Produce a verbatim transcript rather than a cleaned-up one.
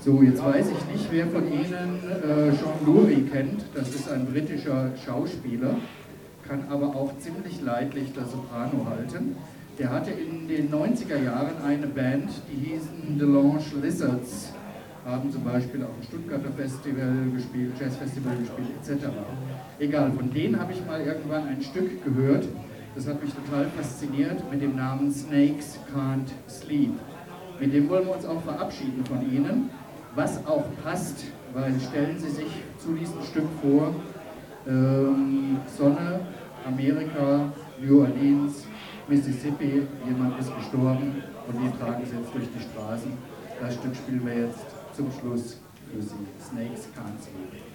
So, jetzt weiß ich nicht, wer von Ihnen äh, Sean Lurie kennt. Das ist ein britischer Schauspieler, kann aber auch ziemlich leidlich das Soprano halten. Der hatte in den neunziger Jahren eine Band, die hießen Delange Lizards, haben zum Beispiel auch ein Stuttgarter Festival gespielt, Jazzfestival gespielt, et cetera. Egal, von denen habe ich mal irgendwann ein Stück gehört, das hat mich total fasziniert, mit dem Namen Snakes Can't Sleep. Mit dem wollen wir uns auch verabschieden von Ihnen, was auch passt, weil stellen Sie sich zu diesem Stück vor, ähm, Sonne, Amerika, New Orleans, Mississippi, jemand ist gestorben und die tragen es jetzt durch die Straßen. Das Stück spielen wir jetzt zum Schluss für Sie. Snakes Can't Sleep.